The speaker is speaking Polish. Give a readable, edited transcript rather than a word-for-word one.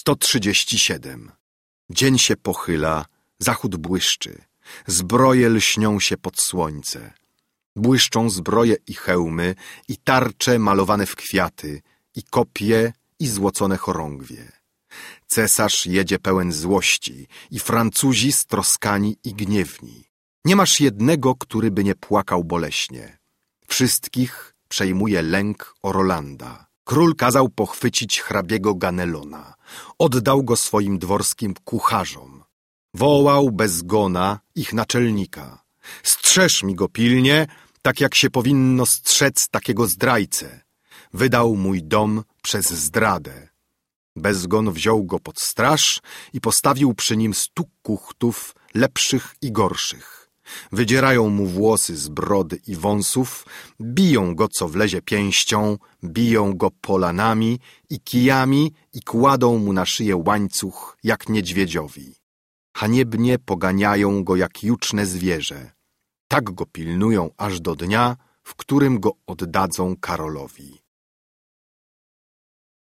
137. Dzień się pochyla, zachód błyszczy, zbroje lśnią się pod słońce. Błyszczą zbroje i hełmy, i tarcze malowane w kwiaty, i kopie, i złocone chorągwie. Cesarz jedzie pełen złości, i Francuzi stroskani i gniewni. Nie masz jednego, który by nie płakał boleśnie. Wszystkich przejmuje lęk o Rolanda. Król kazał pochwycić hrabiego Ganelona. Oddał go swoim dworskim kucharzom. Wołał bez gona ich naczelnika. Strzeż mi go pilnie, tak jak się powinno strzec takiego zdrajcę. Wydał mój dom przez zdradę. Bezgon wziął go pod straż i postawił przy nim 100 kuchtów, lepszych i gorszych. Wydzierają mu włosy z brody i wąsów, biją go co wlezie pięścią, biją go polanami i kijami i kładą mu na szyję łańcuch jak niedźwiedziowi. Haniebnie poganiają go jak juczne zwierzę. Tak go pilnują aż do dnia, w którym go oddadzą Karolowi.